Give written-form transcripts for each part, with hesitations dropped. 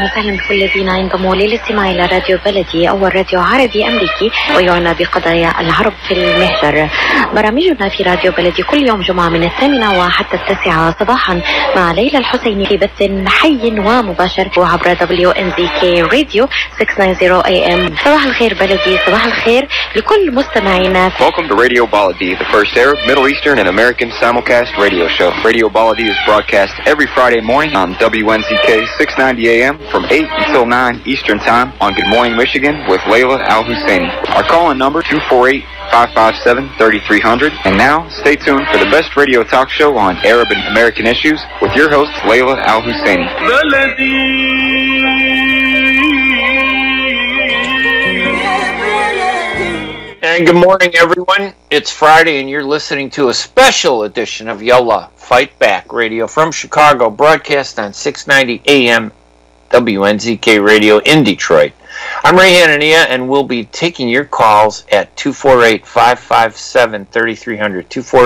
وسهلا بكل الذين ينضموا للاستماع إلى راديو بلدي، أول راديو عربي أمريكي ويعنى بقضايا العرب في المهجر. برامجنا في راديو بلدي كل يوم جمعة من 8 وحتى 9 صباحا مع ليلى الحسيني في بث حي ومباشر وعبر WNZK راديو 690 AM. صباح الخير بلدي، صباح الخير لكل مستمعينا. Welcome to Radio Baladi, the first Arab, Middle Eastern, and American simulcast radio show. Radio Baladi is broadcast every Friday morning on WNZK 690 AM from 8 until 9 Eastern Time on Good Morning Michigan with Layla Al-Husseini. Our call-in number 248-557-3300. And now, stay tuned for the best radio talk show on Arab and American issues with your host, Layla Al-Husseini. And good morning, everyone. It's Friday, and you're listening to a special edition of Yalla Fight Back Radio from Chicago, broadcast on 690 AM WNZK Radio in Detroit. I'm Ray Hanania, and we'll be taking your calls at 248-557-3300,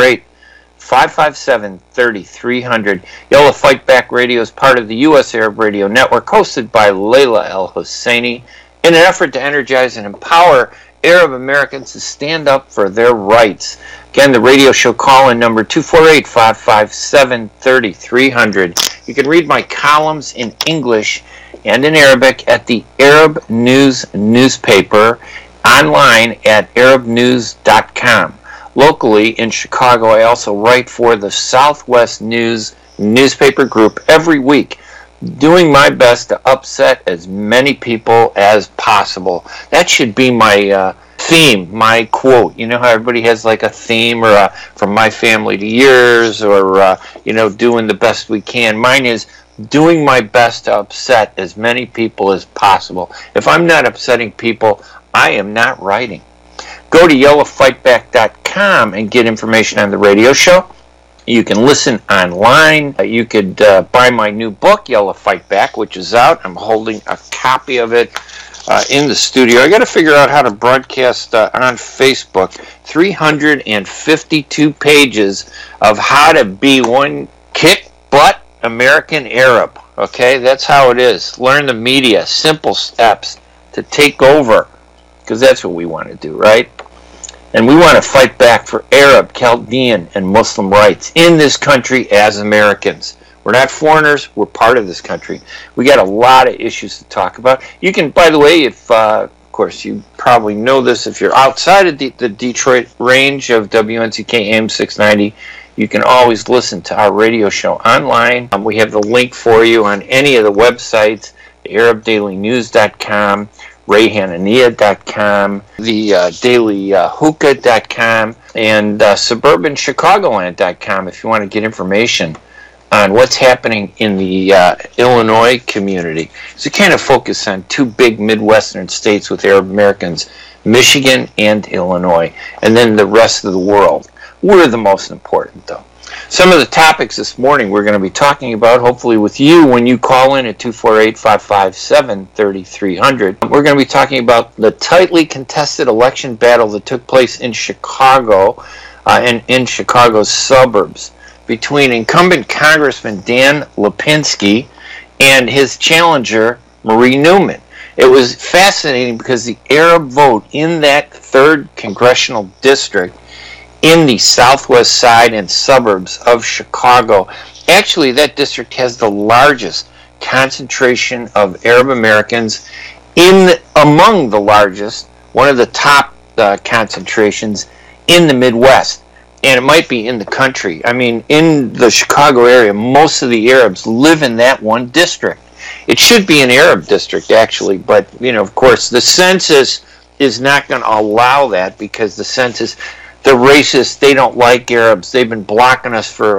248-557-3300. Yalla Fight Back Radio is part of the U.S. Arab Radio Network, hosted by Layla Al-Husseini, in an effort to energize and empower Arab Americans to stand up for their rights. Again, the radio show call-in number 248-557-3300. You can read my columns in English and in Arabic at the Arab News newspaper online at arabnews.com. Locally in Chicago, I also write for the Southwest News newspaper group every week, doing my best to upset as many people as possible. That should be my theme, my quote. You know how everybody has like a theme, or from my family to yours, or doing the best we can. Mine is doing my best to upset as many people as possible. If I'm not upsetting people, I am not writing. Go to yellowfightback.com and get information on the radio show. You can listen online. You could buy my new book, Yalla Fight Back, which is out. I'm holding a copy of it in the studio. I got to figure out how to broadcast on Facebook. 352 pages of how to be one kick-butt American Arab. Okay, that's how it is. Learn the media, simple steps to take over, because that's what we want to do, right? And we want to fight back for Arab, Chaldean, and Muslim rights in this country as Americans. We're not foreigners. We're part of this country. We got a lot of issues to talk about. You can, by the way, if of course you probably know this, if you're outside of the Detroit range of WNZK AM 690, you can always listen to our radio show online. We have the link for you on any of the websites, ArabDailyNews.com, RayHanania.com, the DailyHookah.com, and SuburbanChicagoland.com if you want to get information on what's happening in the Illinois community. So kind of focus on two big Midwestern states with Arab Americans, Michigan and Illinois, and then the rest of the world. We're the most important, though. Some of the topics this morning we're going to be talking about, hopefully with you when you call in at 248-557-3300. We're going to be talking about the tightly contested election battle that took place in Chicago and in Chicago's suburbs between incumbent Congressman Dan Lipinski and his challenger, Marie Newman. It was fascinating because the Arab vote in that 3rd congressional district in the southwest side and suburbs of Chicago. Actually, that district has the largest concentration of Arab Americans among the largest, one of the top concentrations in the Midwest. And it might be in the country. I mean, in the Chicago area, most of the Arabs live in that one district. It should be an Arab district, actually, but, of course, the census is not going to allow that because the census... They're racist. They don't like Arabs. They've been blocking us for,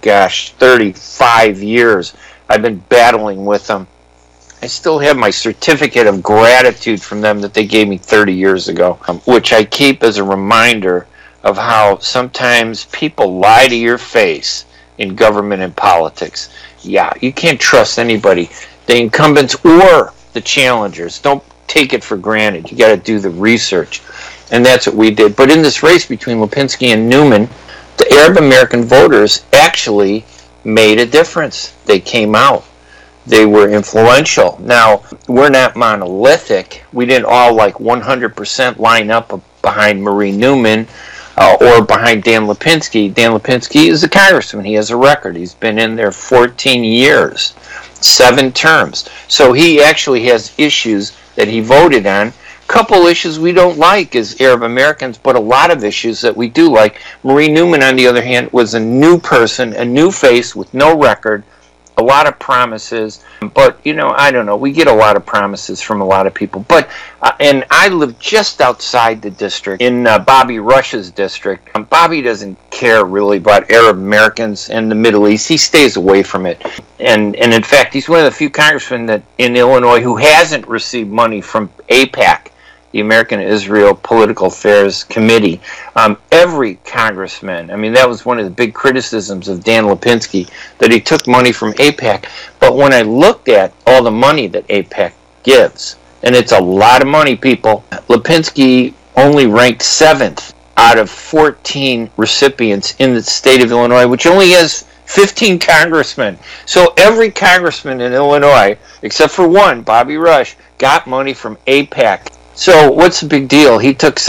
35 years. I've been battling with them. I still have my certificate of gratitude from them that they gave me 30 years ago, which I keep as a reminder of how sometimes people lie to your face in government and politics. Yeah, you can't trust anybody, the incumbents or the challengers. Don't take it for granted. You got to do the research. And that's what we did. But in this race between Lipinski and Newman, the Arab American voters actually made a difference. They came out. they were influential. Now, we're not monolithic. We didn't all like 100% line up behind Marie Newman or behind Dan Lipinski. Dan Lipinski is a congressman. He has a record. He's been in there 14 years, 7 terms. So he actually has issues that he voted on. Couple issues we don't like as Arab Americans, but a lot of issues that we do like. Marie Newman, on the other hand, was a new person, a new face with no record, a lot of promises, but, I don't know, we get a lot of promises from a lot of people. But, and I live just outside the district, in Bobby Rush's district. Bobby doesn't care really about Arab Americans and the Middle East. He stays away from it. And in fact, he's one of the few congressmen that in Illinois who hasn't received money from AIPAC, the American Israel Political Affairs Committee. Every congressman, that was one of the big criticisms of Dan Lipinski, that he took money from AIPAC. But when I looked at all the money that AIPAC gives, and it's a lot of money, people, Lipinski only ranked 7th out of 14 recipients in the state of Illinois, which only has 15 congressmen. So every congressman in Illinois, except for one, Bobby Rush, got money from AIPAC. So what's the big deal? He took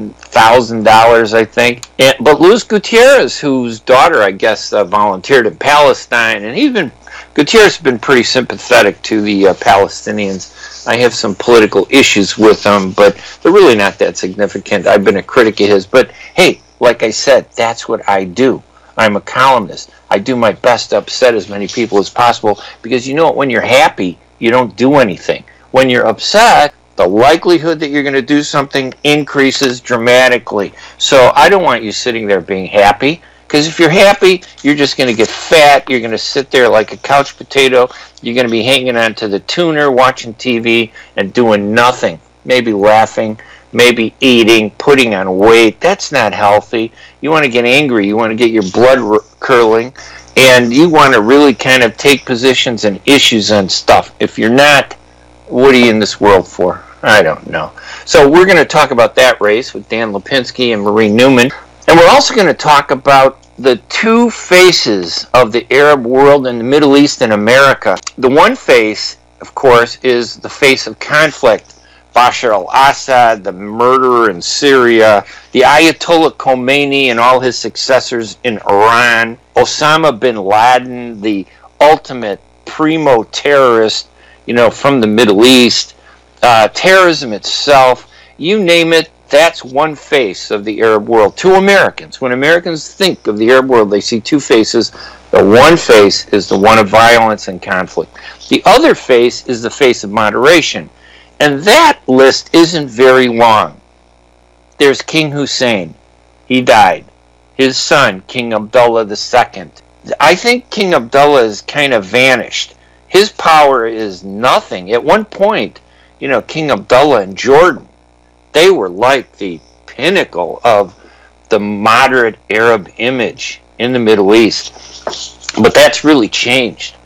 $7,000, I think. But Luis Gutierrez, whose daughter, I guess, volunteered in Palestine, and Gutierrez has been pretty sympathetic to the Palestinians. I have some political issues with them, but they're really not that significant. I've been a critic of his. But hey, like I said, that's what I do. I'm a columnist. I do my best to upset as many people as possible, because when you're happy, you don't do anything. When you're upset, the likelihood that you're going to do something increases dramatically. So I don't want you sitting there being happy, because if you're happy, you're just going to get fat. You're going to sit there like a couch potato. You're going to be hanging on to the tuner, watching TV, and doing nothing. Maybe laughing, maybe eating, putting on weight. That's not healthy. You want to get angry. You want to get your blood curling, and you want to really kind of take positions and issues on stuff. If you're not, what are you in this world for? I don't know. So we're going to talk about that race with Dan Lipinski and Marie Newman. And we're also going to talk about the two faces of the Arab world and the Middle East and America. The one face, of course, is the face of conflict. Bashar al-Assad, the murderer in Syria, the Ayatollah Khomeini and all his successors in Iran, Osama bin Laden, the ultimate primo terrorist, from the Middle East, terrorism itself, you name it, that's one face of the Arab world. To Americans, when Americans think of the Arab world, they see two faces. The one face is the one of violence and conflict. The other face is the face of moderation. And that list isn't very long. There's King Hussein. He died. His son, King Abdullah II. I think King Abdullah has kind of vanished. His power is nothing. At one point, King Abdullah and Jordan, they were like the pinnacle of the moderate Arab image in the Middle East. But that's really changed.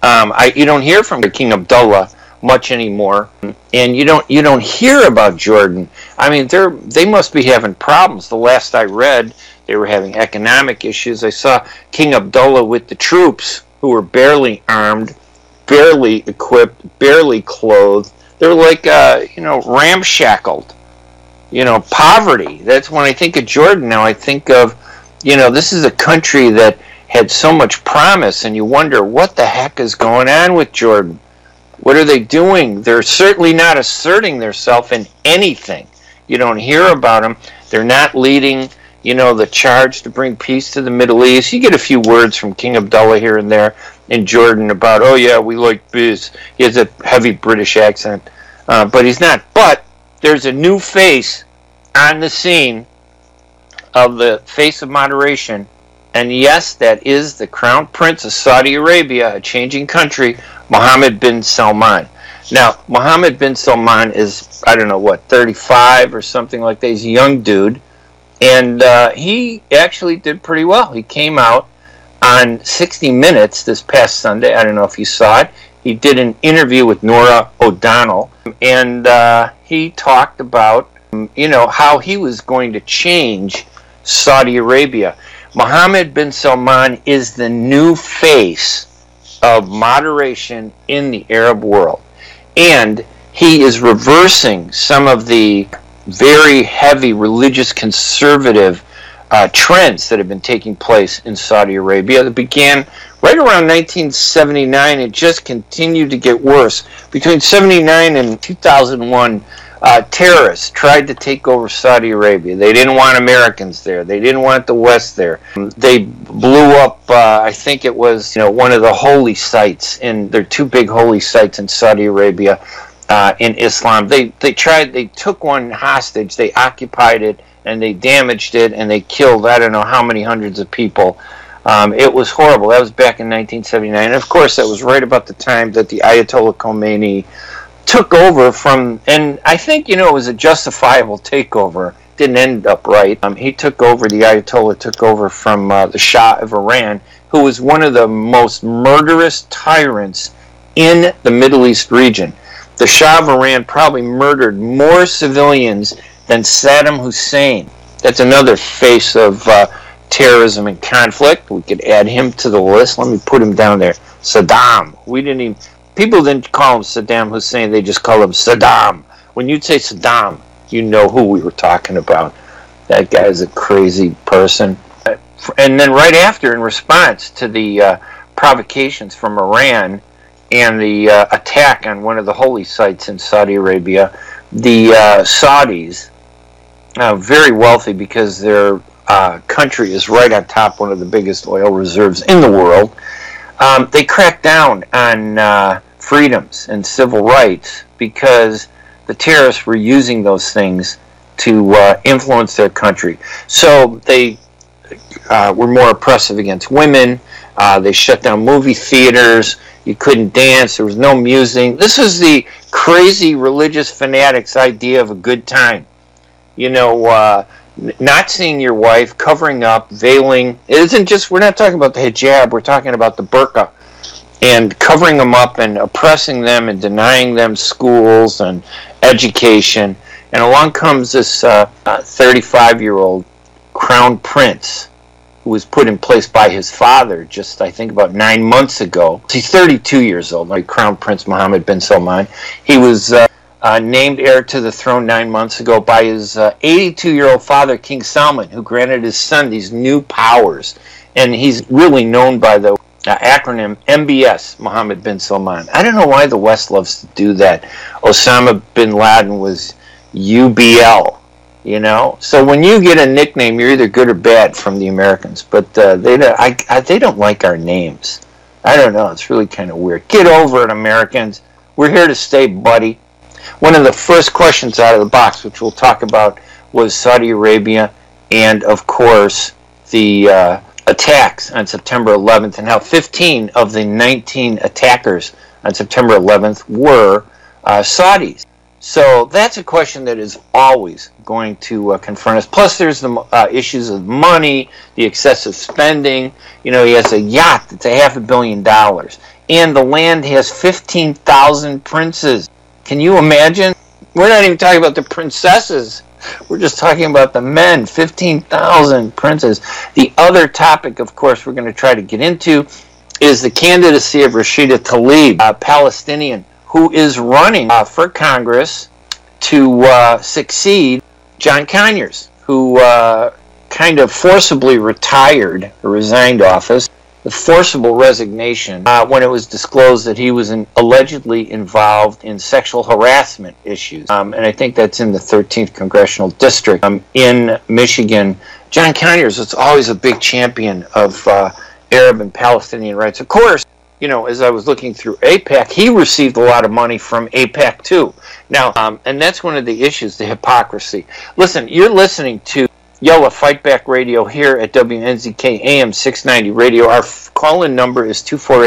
You don't hear from King Abdullah much anymore, and you don't hear about Jordan. They must be having problems. The last I read, they were having economic issues. I saw King Abdullah with the troops who were barely armed, barely equipped, barely clothed. They're like, ramshackled. Poverty. That's when I think of Jordan now. I think of, this is a country that had so much promise, and you wonder what the heck is going on with Jordan. What are they doing? They're certainly not asserting themselves in anything. You don't hear about them. They're not leading, the charge to bring peace to the Middle East. You get a few words from King Abdullah here and there in Jordan about, oh yeah, we like biz. He has a heavy British accent, but he's not. But there's a new face on the scene of the face of moderation, and yes, that is the Crown Prince of Saudi Arabia, a changing country, Mohammed bin Salman. Now, Mohammed bin Salman is, 35 or something like that. He's a young dude, and he actually did pretty well. He came out on 60 Minutes this past Sunday. I don't know if you saw it. He did an interview with Norah O'Donnell, and he talked about, how he was going to change Saudi Arabia. Mohammed bin Salman is the new face of moderation in the Arab world. And he is reversing some of the very heavy religious conservative trends that have been taking place in Saudi Arabia that began right around 1979 and just continued to get worse. Between 79 and 2001, terrorists tried to take over Saudi Arabia. They didn't want Americans there. They didn't want the West there. They blew up, I think it was, one of the holy sites, and there are two big holy sites in Saudi Arabia in Islam. They took one hostage, they occupied it, and they damaged it, and they killed I don't know how many hundreds of people. It was horrible. That was back in 1979. And of course, that was right about the time that the Ayatollah Khomeini took over from, and I think, it was a justifiable takeover. Didn't end up right. The Ayatollah took over from the Shah of Iran, who was one of the most murderous tyrants in the Middle East region. The Shah of Iran probably murdered more civilians than Saddam Hussein. That's another face of terrorism and conflict. We could add him to the list. Let me put him down there. Saddam. People didn't call him Saddam Hussein. They just call him Saddam. When you'd say Saddam, you know who we were talking about. That guy is a crazy person. And then right after, in response to the provocations from Iran and the attack on one of the holy sites in Saudi Arabia, the Saudis, very wealthy because their country is right on top one of the biggest oil reserves in the world, they cracked down on freedoms and civil rights because the terrorists were using those things to influence their country. So they were more oppressive against women. They shut down movie theaters. You couldn't dance. There was no music. This was the crazy religious fanatics' idea of a good time. Not seeing your wife, covering up, veiling. It isn't just, we're not talking about the hijab, we're talking about the burqa. And covering them up and oppressing them and denying them schools and education. And along comes this 35-year-old crown prince who was put in place by his father just, I think, about 9 months ago. He's 32 years old, like Crown Prince Mohammed bin Salman. He was named heir to the throne 9 months ago by his 82-year-old father, King Salman, who granted his son these new powers. And he's really known by the acronym MBS, Mohammed bin Salman. I don't know why the West loves to do that. Osama bin Laden was UBL, So when you get a nickname, you're either good or bad from the Americans. But they don't like our names. I don't know. It's really kind of weird. Get over it, Americans. We're here to stay, buddy. One of the first questions out of the box, which we'll talk about, was Saudi Arabia and, of course, the attacks on September 11th and how 15 of the 19 attackers on September 11th were Saudis. So that's a question that is always going to confront us. Plus, there's the issues of money, the excessive spending. He has a yacht that's $500 million, and the land has 15,000 princes. Can you imagine? We're not even talking about the princesses. We're just talking about the men, 15,000 princes. The other topic, of course, we're going to try to get into is the candidacy of Rashida Tlaib, a Palestinian, who is running for Congress to succeed John Conyers, who kind of forcibly retired or resigned office. The forcible resignation when it was disclosed that he was allegedly involved in sexual harassment issues. And I think that's in the 13th Congressional District in Michigan. John Conyers was always a big champion of Arab and Palestinian rights. Of course, as I was looking through AIPAC, he received a lot of money from AIPAC too. Now, and that's one of the issues, the hypocrisy. Listen, you're listening to Yella Fight Back Radio here at WNZK AM 690 Radio. Our call-in number is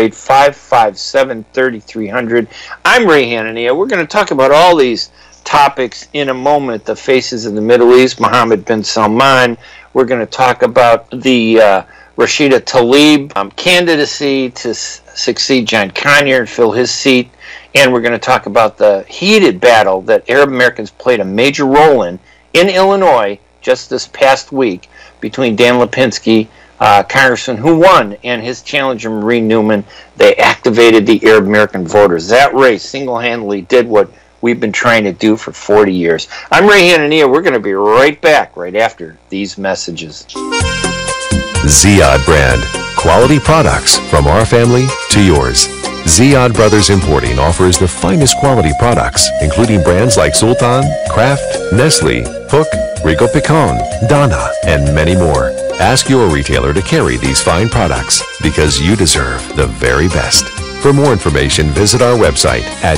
248-557-3300. I'm Ray Hanania. We're going to talk about all these topics in a moment. The faces of the Middle East, Mohammed bin Salman. We're going to talk about the Rashida Tlaib candidacy to succeed John Conyers and fill his seat. And we're going to talk about the heated battle that Arab Americans played a major role in Illinois just this past week between Dan Lipinski, congressman who won, and his challenger, Marie Newman. They activated the Arab American voters. That race single-handedly did what we've been trying to do for 40 years. I'm Ray Hanania. We're going to be right back right after these messages. Ziyad brand. Quality products from our family to yours. Ziyad Brothers Importing offers the finest quality products, including brands like Sultan, Kraft, Nestle, Hook, Rico Picon, Donna, and many more. Ask your retailer to carry these fine products because you deserve the very best. For more information, visit our website at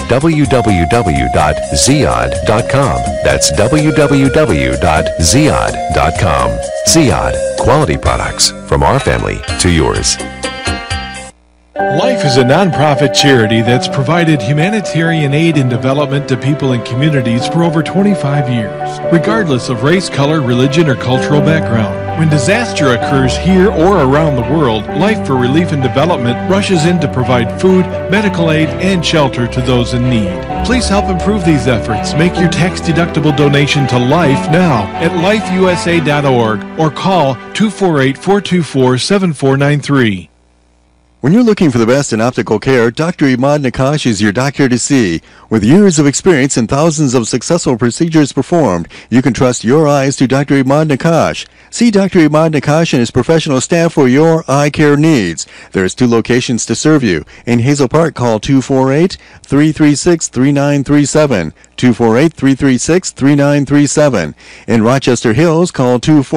www.ziyad.com. That's www.ziyad.com. Ziyad, quality products from our family to yours. Life is a nonprofit charity that's provided humanitarian aid and development to people and communities for over 25 years, regardless of race, color, religion, or cultural background. When disaster occurs here or around the world, Life for Relief and Development rushes in to provide food, medical aid, and shelter to those in need. Please help improve these efforts. Make your tax-deductible donation to Life now at lifeusa.org or call 248-424-7493. When you're looking for the best in optical care, Dr. Imad Nakash is your doctor to see. With years of experience and thousands of successful procedures performed, you can trust your eyes to Dr. Imad Nakash. See Dr. Imad Nakash and his professional staff for your eye care needs. There's 2 locations to serve you. In Hazel Park, call 248-336-3937. 248-336-3937. In Rochester Hills, call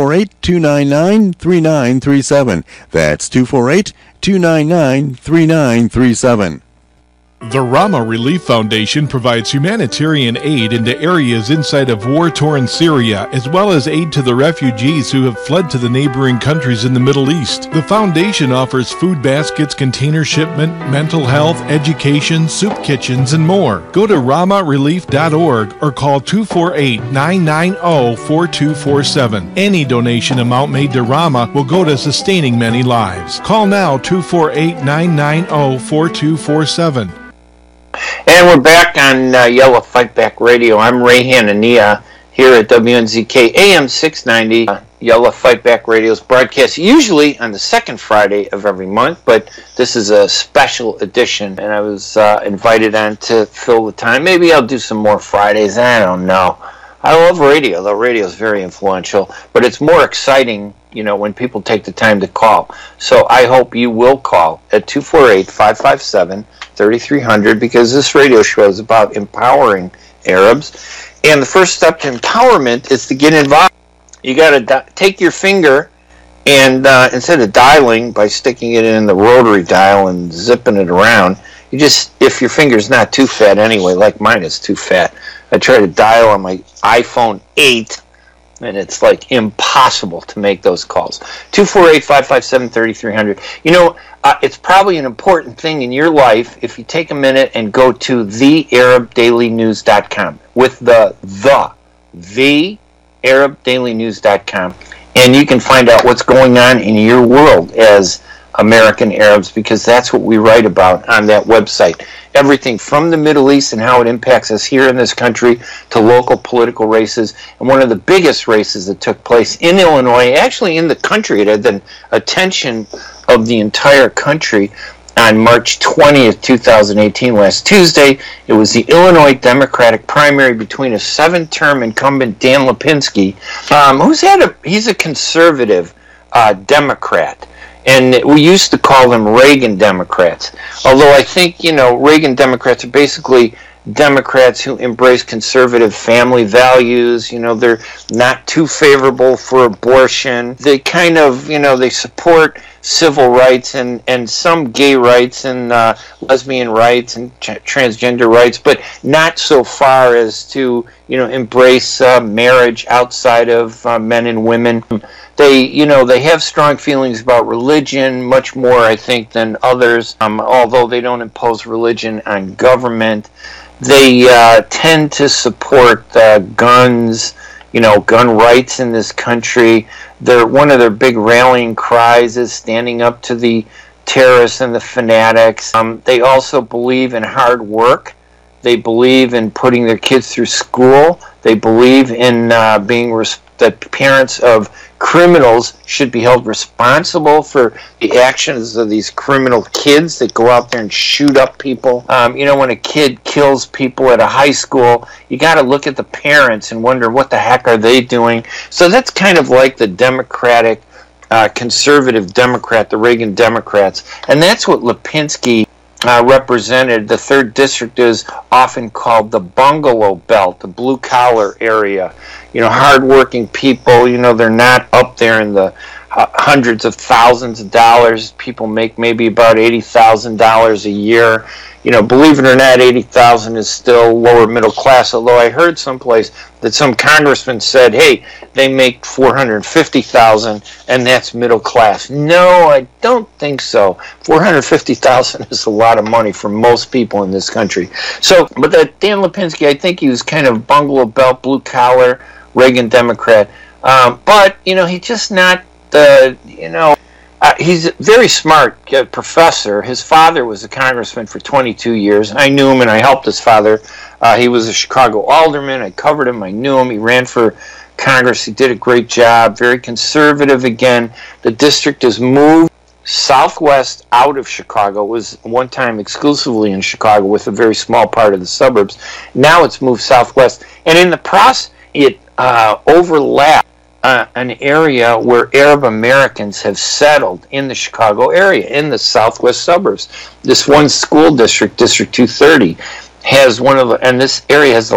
248-299-3937. That's 248-299-3937. The Rama Relief Foundation provides humanitarian aid into areas inside of war-torn Syria, as well as aid to the refugees who have fled to the neighboring countries in the Middle East. The foundation offers food baskets, container shipment, mental health, education, soup kitchens, and more. Go to ramarelief.org or call 248-990-4247. Any donation amount made to Rama will go to sustaining many lives. Call now 248-990-4247. And we're back on Yellow Fightback Radio. I'm Ray Hanania here at WNZK AM 690. Yellow Fightback Radio's broadcast usually on the second Friday of every month, but this is a special edition, and I was invited on to fill the time. Maybe I'll do some more Fridays. I don't know. I love radio, though radio is very influential, but it's more exciting, you know, when people take the time to call. So I hope you will call at 248-557-3300, because this radio show is about empowering Arabs. And the first step to empowerment is to get involved. You got to take your finger and instead of dialing by sticking it in the rotary dial and zipping it around, you just, if your finger's not too fat anyway, like mine is too fat, I try to dial on my iPhone 8, and it's like impossible to make those calls. 248-557-3300. You know, it's probably an important thing in your life if you take a minute and go to thearabdailynews.com with the thearabdailynews.com, and you can find out what's going on in your world as American Arabs, because that's what we write about on that website. Everything from the Middle East and how it impacts us here in this country to local political races. And one of the biggest races that took place in Illinois, actually in the country, it had the attention of the entire country on March 20th, 2018, last Tuesday. It was the Illinois Democratic primary between a 7-term incumbent, Dan Lipinski, he's a conservative Democrat. And we used to call them Reagan Democrats. Although I think, you know, Reagan Democrats are basically Democrats who embrace conservative family values. You know, they're not too favorable for abortion. They kind of, you know, they support civil rights and some gay rights and lesbian rights and transgender rights, but not so far as to, you know, embrace marriage outside of men and women. They, you know, they have strong feelings about religion, much more, I think, than others, although they don't impose religion on government. They tend to support guns, you know, gun rights in this country. One of their big rallying cries is standing up to the terrorists and the fanatics. They also believe in hard work. They believe in putting their kids through school. They believe in being that parents of criminals should be held responsible for the actions of these criminal kids that go out there and shoot up people. When a kid kills people at a high school, you got to look at the parents and wonder what the heck are they doing. So that's kind of like the Democratic, conservative Democrat, the Reagan Democrats. And that's what Lipinski represented. The 3rd District is often called the bungalow belt, the blue-collar area. Hard-working people, they're not up there in the hundreds of thousands of dollars. People make maybe about $80,000 a year. Believe it or not, $80,000 is still lower middle class, although I heard someplace that some congressman said, hey, they make $450,000 and that's middle class. No, I don't think so. $450,000 is a lot of money for most people in this country. But Dan Lipinski, I think he was kind of bungalow belt, blue collar, Reagan Democrat. But he's just not he's a very smart professor. His father was a congressman for 22 years. I knew him and I helped his father. He was a Chicago alderman. I covered him. I knew him. He ran for Congress. He did a great job. Very conservative again. The district has moved southwest out of Chicago. It was one time exclusively in Chicago with a very small part of the suburbs. Now it's moved southwest. And in the process, it overlapped an area where Arab Americans have settled in the Chicago area, in the southwest suburbs. This one school district, District 230, has and this area has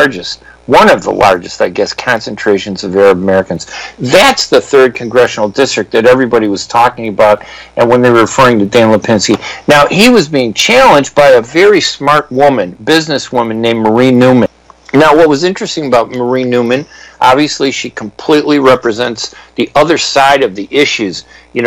one of the largest, I guess, concentrations of Arab Americans. That's the 3rd Congressional District that everybody was talking about, and when they were referring to Dan Lipinski. Now, he was being challenged by a very smart businesswoman named Marie Newman. Now, what was interesting about Marie Newman, obviously she completely represents the other side of the issues,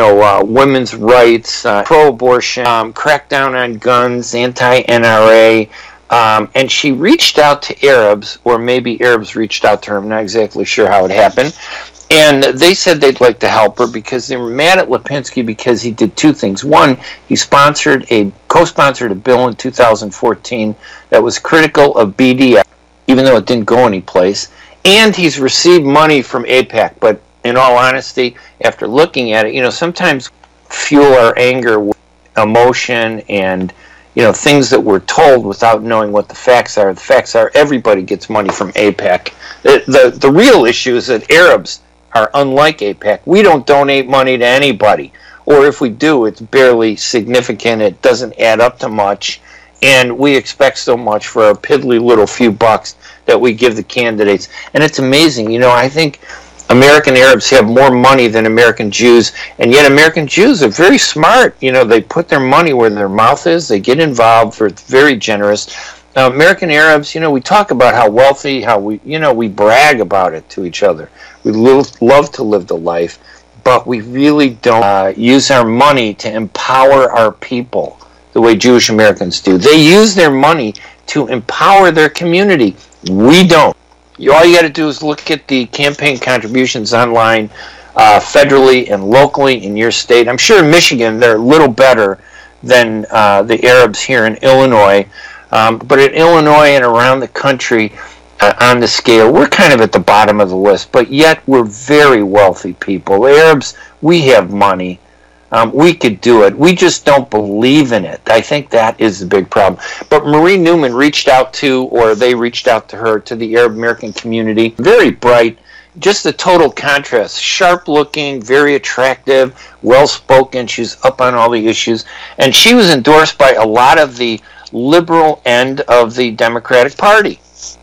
women's rights, pro-abortion, crackdown on guns, anti-NRA, and she reached out to Arabs, or maybe Arabs reached out to her, I'm not exactly sure how it happened, and they said they'd like to help her because they were mad at Lipinski because he did 2 things. One, he co-sponsored a bill in 2014 that was critical of BDS, even though it didn't go anyplace, and he's received money from AIPAC. But in all honesty, after looking at it, sometimes fuel our anger with emotion and, things that we're told without knowing what the facts are. The facts are everybody gets money from AIPAC. The real issue is that Arabs are unlike AIPAC. We don't donate money to anybody, or if we do, it's barely significant. It doesn't add up to much. And we expect so much for a piddly little few bucks that we give the candidates. And it's amazing. I think American Arabs have more money than American Jews, and yet American Jews are very smart. They put their money where their mouth is. They get involved. They're very generous. American Arabs, we talk about how wealthy, how we brag about it to each other. We love to live the life, but we really don't use our money to empower our people the way Jewish Americans do. They use their money to empower their community. We don't. All you got to do is look at the campaign contributions online, federally and locally in your state. I'm sure in Michigan they're a little better than the Arabs here in Illinois, but in Illinois and around the country, on the scale, we're kind of at the bottom of the list, but yet we're very wealthy people. The Arabs, we have money. We could do it. We just don't believe in it. I think that is the big problem. But Marie Newman reached out to her, to the Arab American community. Very bright, just a total contrast. Sharp-looking, very attractive, well-spoken. She's up on all the issues. And she was endorsed by a lot of the liberal end of the Democratic Party.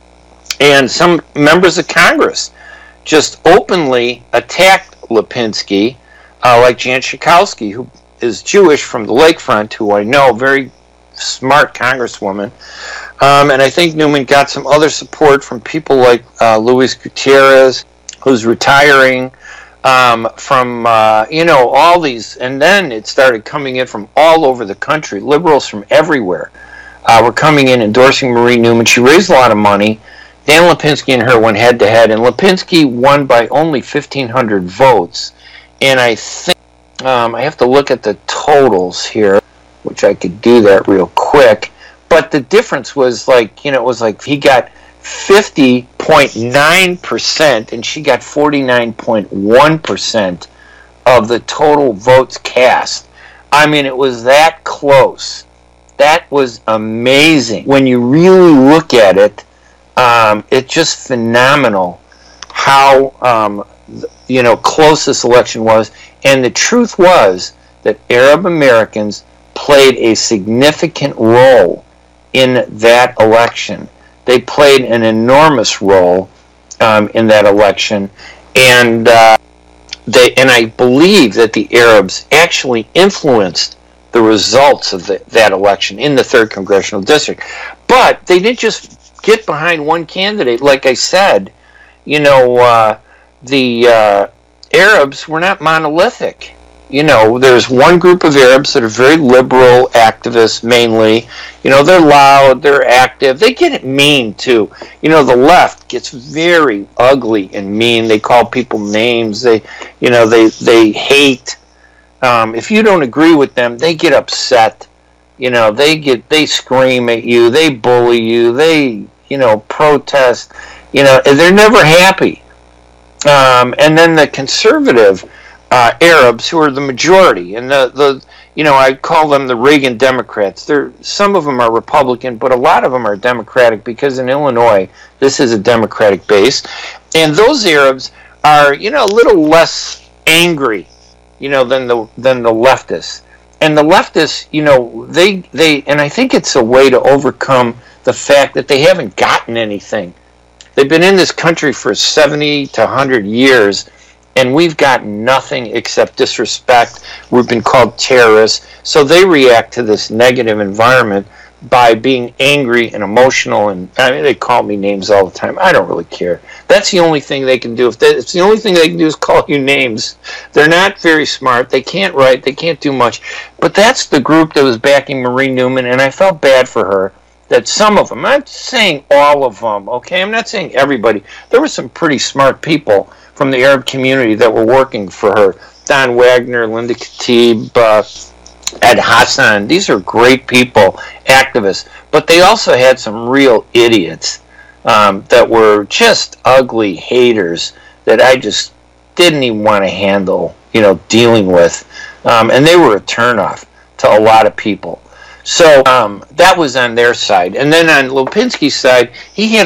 And some members of Congress just openly attacked Lipinski, like Jan Schakowsky, who is Jewish from the Lakefront, who I know, very smart congresswoman. And I think Newman got some other support from people like Luis Gutierrez, who's retiring, from, all these. And then it started coming in from all over the country. Liberals from everywhere were coming in, endorsing Marie Newman. She raised a lot of money. Dan Lipinski and her went head-to-head, and Lipinski won by only 1,500 votes. And I think I have to look at the totals here, which I could do that real quick. But the difference was it was like he got 50.9%, and she got 49.1% of the total votes cast. I mean, it was that close. That was amazing. When you really look at it, it's just phenomenal how close this election was. And the truth was that Arab Americans played a significant role in that election. They played an enormous role in that election, and I believe that the Arabs actually influenced the results of that election in the 3rd Congressional District. But they didn't just get behind one candidate. Like I said, the Arabs were not monolithic. There's one group of Arabs that are very liberal activists, mainly. They're loud, they're active, they get mean too. The left gets very ugly and mean. They call people names. They hate. If you don't agree with them, they get upset. They scream at you, they bully you, they protest. They're never happy. And then the conservative Arabs, who are the majority, and I call them the Reagan Democrats. Some of them are Republican, but a lot of them are Democratic, because in Illinois this is a Democratic base, and those Arabs are a little less angry than the leftists. And the leftists, they and I think it's a way to overcome the fact that they haven't gotten anything. They've been in this country for 70 to 100 years, and we've gotten nothing except disrespect. We've been called terrorists. So they react to this negative environment by being angry and emotional. And they call me names all the time. I don't really care. That's the only thing they can do. If the only thing they can do is call you names. They're not very smart. They can't write. They can't do much. But that's the group that was backing Marie Newman, and I felt bad for her. That some of them, I'm not saying all of them, okay? I'm not saying everybody. There were some pretty smart people from the Arab community that were working for her. Don Wagner, Linda Khatib, Ed Hassan. These are great people, activists. But they also had some real idiots that were just ugly haters that I just didn't even want to handle, dealing with. And they were a turnoff to a lot of people. So that was on their side. And then on Lipinski's side, he had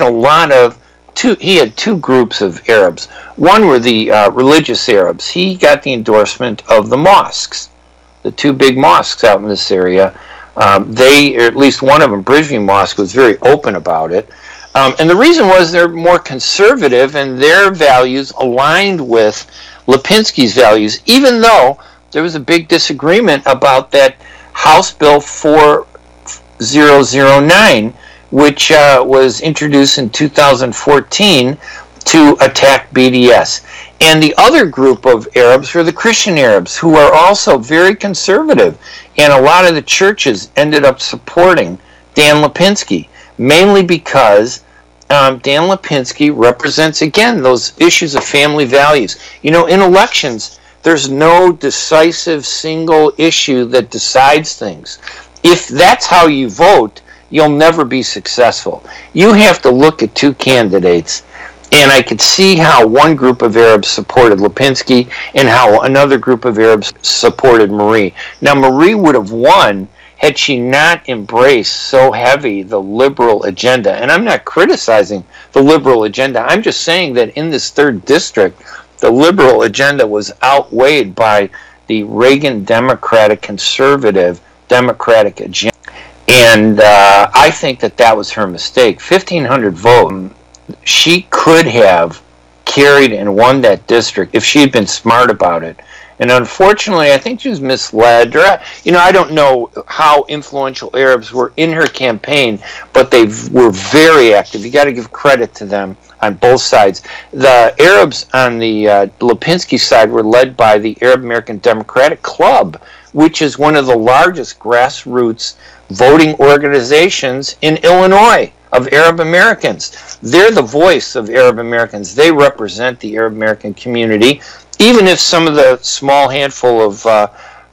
two groups of Arabs. One were the religious Arabs. He got the endorsement of the mosques, the two big mosques out in this area. They, or at least one of them, Bridgeview Mosque, was very open about it. And the reason was they're more conservative, and their values aligned with Lipinski's values, even though there was a big disagreement about that House Bill 4009, which was introduced in 2014 to attack BDS. And the other group of Arabs were the Christian Arabs, who are also very conservative. And a lot of the churches ended up supporting Dan Lipinski, mainly because Dan Lipinski represents, again, those issues of family values. In elections, there's no decisive single issue that decides things. If that's how you vote, you'll never be successful. You have to look at two candidates, and I could see how one group of Arabs supported Lipinski and how another group of Arabs supported Marie. Now, Marie would have won had she not embraced so heavy the liberal agenda. And I'm not criticizing the liberal agenda. I'm just saying that in this 3rd district, the liberal agenda was outweighed by the Reagan Democratic conservative Democratic agenda. And I think that was her mistake. 1,500 votes. She could have carried and won that district if she had been smart about it. And unfortunately, I think she was misled. Or, I don't know how influential Arabs were in her campaign, but they were very active. You got to give credit to them on both sides. The Arabs on the Lipinski side were led by the Arab American Democratic Club, which is one of the largest grassroots voting organizations in Illinois of Arab Americans. They're the voice of Arab Americans. They represent the Arab American community, even if some of the small handful of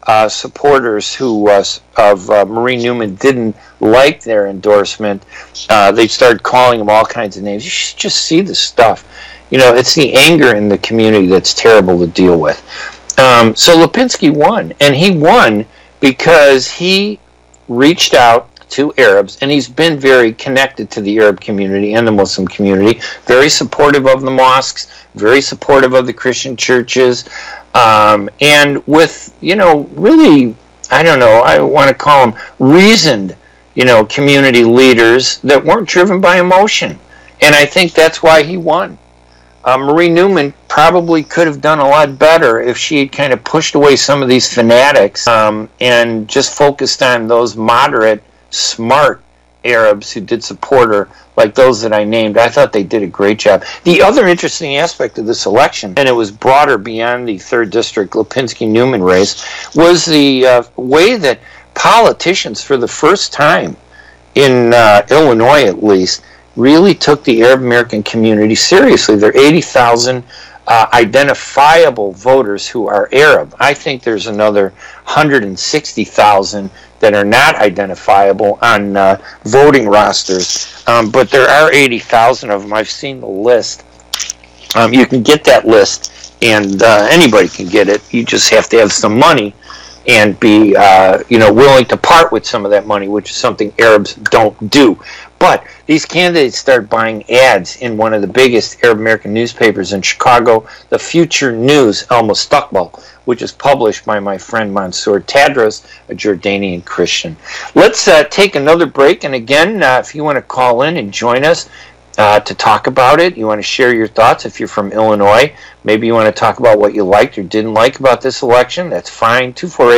supporters who of Marie Newman didn't like their endorsement. They started calling him all kinds of names. You should just see the stuff. It's the anger in the community that's terrible to deal with. So Lipinski won, and he won because he reached out to Arabs, and he's been very connected to the Arab community and the Muslim community, very supportive of the mosques, very supportive of the Christian churches, and with, really, I don't know, I want to call them reasoned, community leaders that weren't driven by emotion. And I think that's why he won. Marie Newman probably could have done a lot better if she had kind of pushed away some of these fanatics and just focused on those moderate, smart Arabs who did support her, like those that I named. I thought they did a great job. The other interesting aspect of this election, and it was broader beyond the 3rd District Lipinski-Newman race, was the way that politicians, for the first time in Illinois at least, really took the Arab American community seriously. There are 80,000 identifiable voters who are Arab. I think there's another 160,000 that are not identifiable on voting rosters, but there are 80,000 of them. I've seen the list. You can get that list, and anybody can get it. You just have to have some money and be willing to part with some of that money, which is something Arabs don't do. But these candidates started buying ads in one of the biggest Arab American newspapers in Chicago, the Future News El Mustaqbal, which is published by my friend Mansour Tadros, a Jordanian Christian. Let's take another break, and again, if you want to call in and join us to talk about it, you want to share your thoughts if you're from Illinois, maybe you want to talk about what you liked or didn't like about this election, that's fine.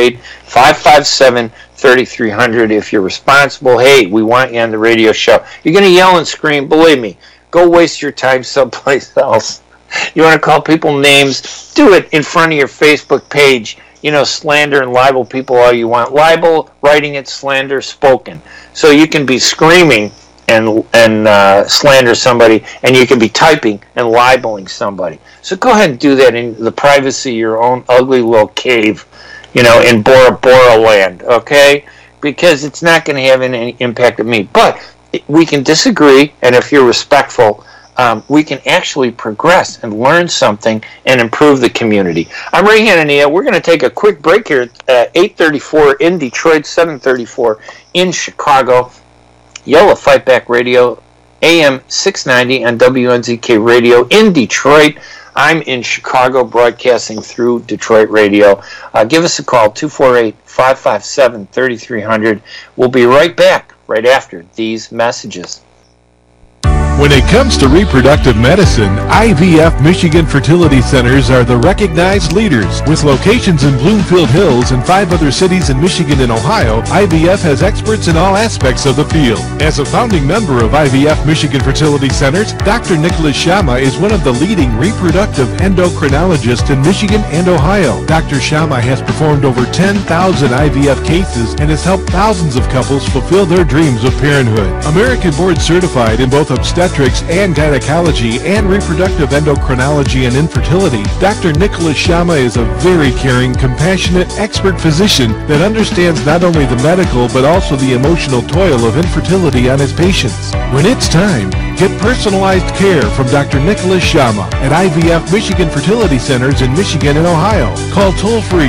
248-557-3300. If you're responsible, hey, we want you on the radio show. You're going to yell and scream, believe me, go waste your time someplace else. You want to call people names, do it in front of your Facebook page. Slander and libel people all you want. Libel, writing it, slander, spoken. So you can be screaming and slander somebody, and you can be typing and libeling somebody. So go ahead and do that in the privacy of your own ugly little cave, in Bora Bora land, okay? Because it's not going to have any impact on me. But we can disagree, and if you're respectful, we can actually progress and learn something and improve the community. I'm Ray Hanania. We're going to take a quick break here at 8:34 in Detroit, 7:34 in Chicago. Yellow Fightback Radio, AM 690 on WNZK Radio in Detroit. I'm in Chicago broadcasting through Detroit Radio. Give us a call, 248-557-3300. We'll be right back right after these messages. When it comes to reproductive medicine, IVF Michigan Fertility Centers are the recognized leaders. With locations in Bloomfield Hills and 5 other cities in Michigan and Ohio, IVF has experts in all aspects of the field. As a founding member of IVF Michigan Fertility Centers, Dr. Nicholas Shama is one of the leading reproductive endocrinologists in Michigan and Ohio. Dr. Shama has performed over 10,000 IVF cases and has helped thousands of couples fulfill their dreams of parenthood. American board certified in both obstetrics and gynecology and reproductive endocrinology and infertility, Dr. Nicholas Shama is a very caring, compassionate, expert physician that understands not only the medical but also the emotional toil of infertility on his patients. When it's time, get personalized care from Dr. Nicholas Shama at IVF Michigan Fertility Centers in Michigan and Ohio. Call toll-free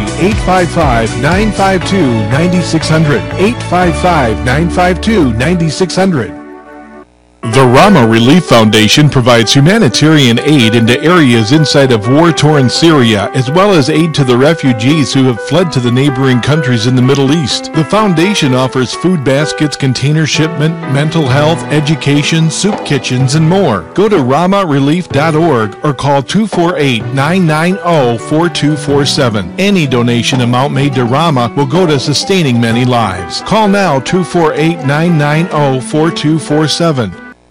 855-952-9600, 855-952-9600. The Rama Relief Foundation provides humanitarian aid into areas inside of war-torn Syria, as well as aid to the refugees who have fled to the neighboring countries in the Middle East. The foundation offers food baskets, container shipment, mental health, education, soup kitchens, and more. Go to ramarelief.org or call 248-990-4247. Any donation amount made to Rama will go to sustaining many lives. Call now 248-990-4247.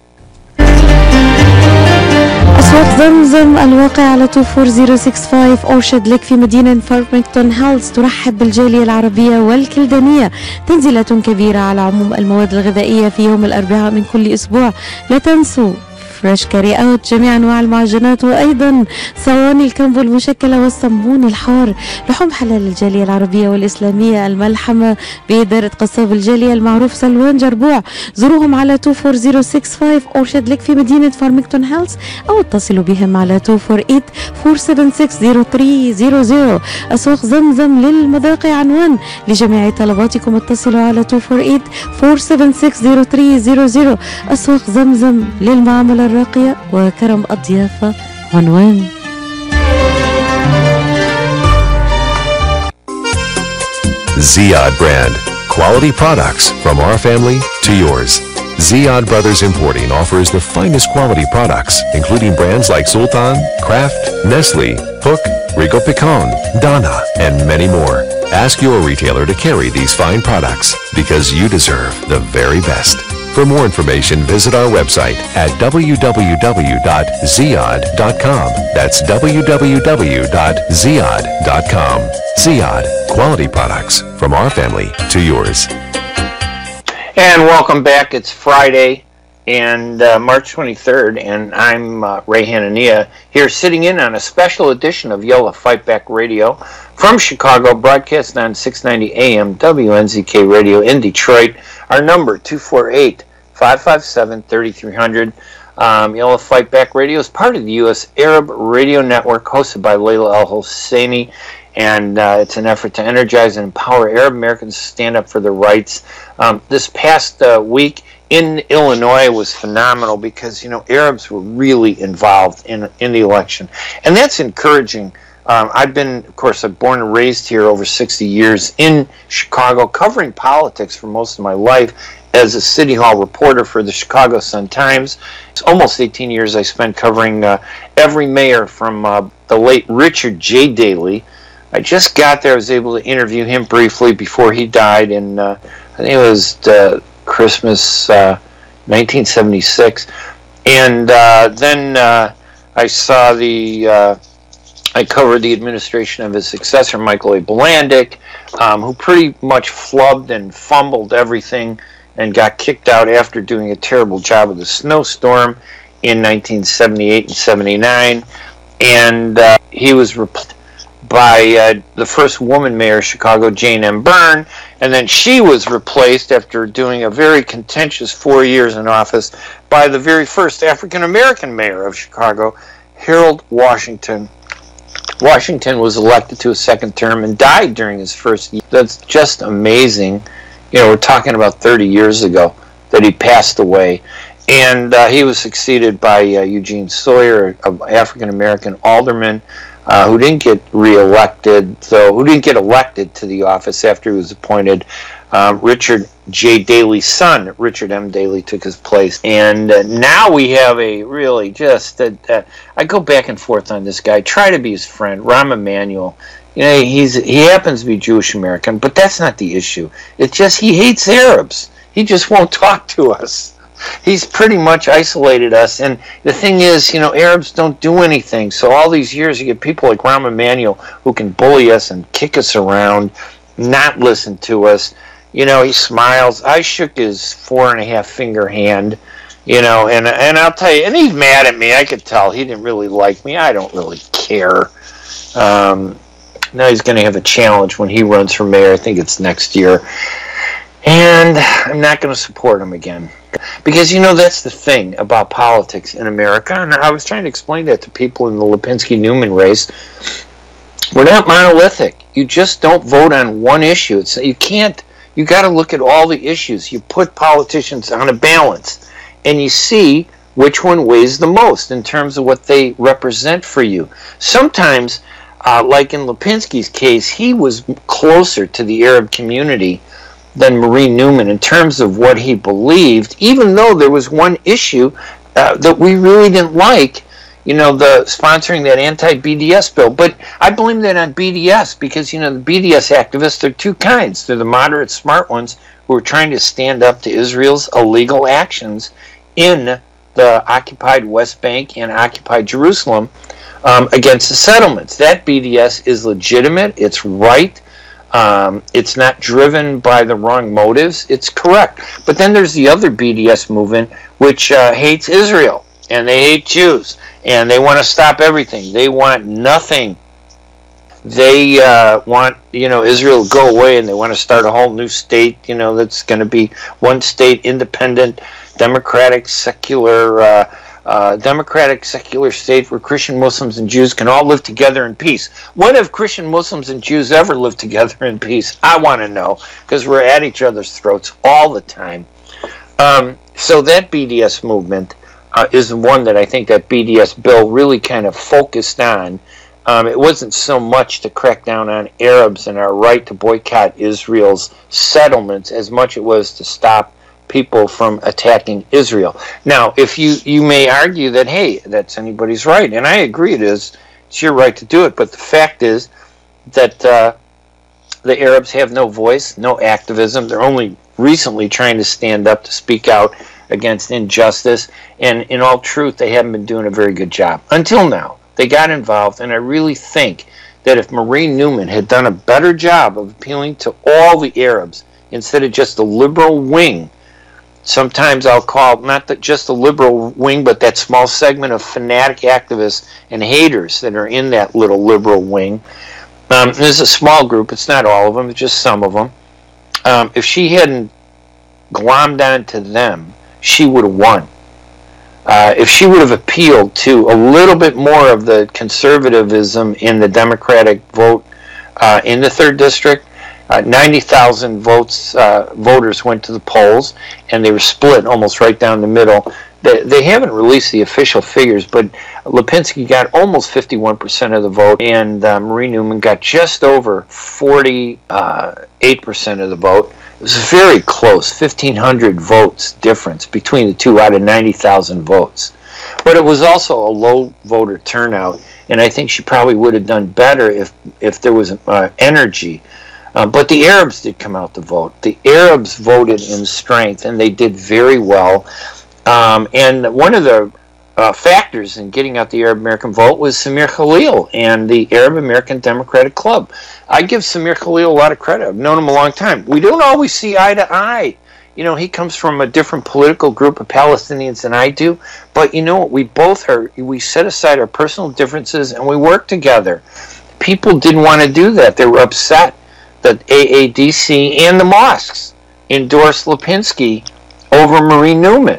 أصوات زمزم الواقع على 24065 أورشد لك في مدينة فارمington هيلز ترحب بالجالية العربية والكلدانية. تنزيلات كبيرة على عموم المواد الغذائية في يوم الأربعاء من كل أسبوع. لا تنسوا فريش، كاري اوت، جميع انواع المعجنات، وايضا صواني الكمبو المشكله والصمون الحار، لحوم حلال الجاليه العربيه والاسلاميه، الملحمه باداره قصاب الجاليه المعروف سلوان جربوع. زوروهم على 24065 اورشاد ليك في مدينه فارمington هيلز، او اتصلوا بهم على 248 476 0300. اسواق زمزم للمذاقي عنوان لجميع طلباتكم، اتصلوا على 248 476 0300. اسواق زمزم للمعامله الراقيه وكرم الضيافه عنوان. Ziyad brand. Quality products from our family to yours. Ziyad Brothers Importing offers the finest quality products, including brands like Sultan, Kraft, Nestle, Hook, Rico Picon, Donna, and many more. Ask your retailer to carry these fine products because you deserve the very best. For more information, visit our website at www.ziyad.com. That's www.ziyad.com. Ziyad, quality products from our family to yours. And welcome back. It's Friday and March 23rd, and I'm Ray Hanania here sitting in on a special edition of Yellow Fight Back Radio from Chicago, broadcast on 690 AM WNZK Radio in Detroit. Our number 248-557-3300. Yellow Fight Back Radio is part of the U.S. Arab Radio Network, hosted by Layla Al-Hosseini, and it's an effort to energize and empower Arab Americans to stand up for their rights. This past week in Illinois was phenomenal because, you know, Arabs were really involved in the election, and that's encouraging. I've been, of course, I'm born and raised here over 60 years in Chicago, covering politics for most of my life as a City Hall reporter for the Chicago Sun-Times. It's almost 18 years I spent covering every mayor from the late Richard J. Daley. I just got there. I was able to interview him briefly before he died, and I think it was Christmas 1976. And then I saw I covered the administration of his successor, Michael A. Blandick, who pretty much flubbed and fumbled everything and got kicked out after doing a terrible job of the snowstorm in 1978 and 79. And he was replaced by the first woman mayor of Chicago, Jane M. Byrne, and then she was replaced after doing a very contentious 4 years in office by the very first African-American mayor of Chicago, Harold Washington. Washington was elected to a second term and died during his first year. That's just amazing. You know, we're talking about 30 years ago that he passed away. And he was succeeded by Eugene Sawyer, an African-American alderman, who didn't get reelected, who didn't get elected to the office after he was appointed. Richard J. Daley's son, Richard M. Daley, took his place. And now we have a really just, I go back and forth on this guy, try to be his friend, Rahm Emanuel. You know, he happens to be Jewish American, but that's not the issue. It's just he hates Arabs. He just won't talk to us. He's pretty much isolated us, and the thing is, you know, Arabs don't do anything, so all these years you get people like Rahm Emanuel who can bully us and kick us around, not listen to us. You know, he smiles. I shook his 4.5 finger hand, you know, and I'll tell you, and he's mad at me. I could tell he didn't really like me. I don't really care. Now he's going to have a challenge when he runs for mayor. I think it's next year. And I'm not going to support him again. Because, you know, that's the thing about politics in America. And I was trying to explain that to people in the Lipinski-Newman race. We're not monolithic. You just don't vote on one issue. You can't. You got to look at all the issues. You put politicians on a balance. And you see which one weighs the most in terms of what they represent for you. Sometimes, like in Lipinski's case, he was closer to the Arab community than Marie Newman in terms of what he believed, even though there was one issue that we really didn't like, you know, the sponsoring that anti-BDS bill. But I blame that on BDS because, you know, the BDS activists are two kinds. They're the moderate, smart ones who are trying to stand up to Israel's illegal actions in the occupied West Bank and occupied Jerusalem against the settlements. That BDS is legitimate. It's right. It's not driven by the wrong motives. It's correct. But then there's the other BDS movement, which hates Israel. and they hate Jews, and they want to stop everything. They want nothing. They want, Israel to go away, and they want to start a whole new state, that's going to be one state, independent, democratic, secular state where Christian, Muslims, and Jews can all live together in peace. When have Christian, Muslims, and Jews ever lived together in peace? I want to know, because we're at each other's throats all the time. So that BDS movement is the one that I think that BDS bill really kind of focused on. It wasn't so much to crack down on Arabs and our right to boycott Israel's settlements as much it was to stop people from attacking Israel. Now, if you may argue that, hey, that's anybody's right, and I agree it's your right to do it, but the fact is that the Arabs have no voice, no activism. They're only recently trying to stand up to speak out against injustice, and in all truth, they haven't been doing a very good job. Until now, they got involved, and I really think that if Marie Newman had done a better job of appealing to all the Arabs instead of just the liberal wing, sometimes I'll call not just the liberal wing, but that small segment of fanatic activists and haters that are in that little liberal wing. There's a small group. It's not all of them. It's just some of them. If she hadn't glommed onto them, she would have won. If she would have appealed to a little bit more of the conservatism in the Democratic vote in the 3rd District, 90,000 voters went to the polls, and they were split almost right down the middle. They haven't released the official figures, but Lipinski got almost 51% of the vote, and Marie Newman got just over 48% of the vote. It was very close, 1,500 votes difference between the two out of 90,000 votes. But it was also a low voter turnout, and I think she probably would have done better if there was energy. But the Arabs did come out to vote. The Arabs voted in strength, and they did very well. And one of the factors in getting out the Arab American vote was Samir Khalil and the Arab American Democratic Club. I give Samir Khalil a lot of credit. I've known him a long time. We don't always see eye to eye. He comes from a different political group of Palestinians than I do. But we set aside our personal differences and we work together. People didn't want to do that. They were upset that AADC and the mosques endorsed Lipinski over Marie Newman.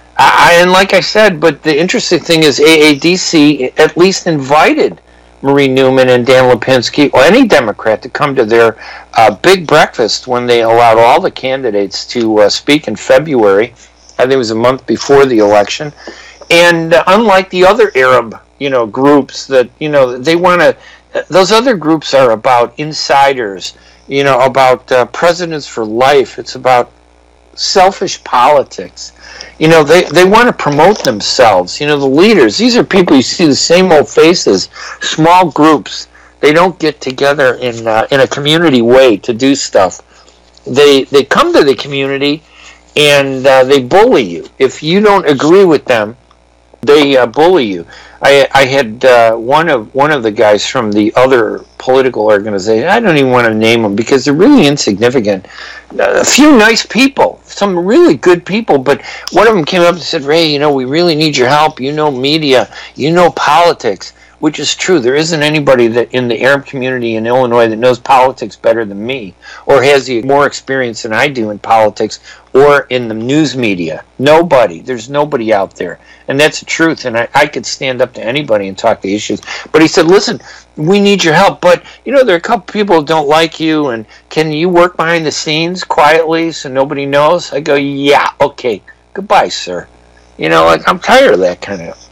And like I said, but the interesting thing is AADC at least invited Marie Newman and Dan Lipinski or any Democrat to come to their big breakfast when they allowed all the candidates to speak in February. I think it was a month before the election. And unlike the other Arab, groups that, they want to, those other groups are about insiders, about presidents for life. It's about selfish politics. They want to promote themselves. The leaders, these are people, you see the same old faces, small groups. They don't get together in a community way to do stuff. They come to the community and they bully you. If you don't agree with them, they bully you. I had one of the guys from the other political organization. I don't even want to name them because they're really insignificant. A few nice people, some really good people, but one of them came up and said, "Ray, we really need your help. Media, politics," which is true. There isn't anybody that in the Arab community in Illinois that knows politics better than me or has more experience than I do in politics or in the news media. Nobody. There's nobody out there. And that's the truth. And I could stand up to anybody and talk the issues. But he said, "Listen, we need your help. But, there are a couple people who don't like you. And can you work behind the scenes quietly so nobody knows?" I go, "Yeah, okay. Goodbye, sir." I'm tired of that kind of,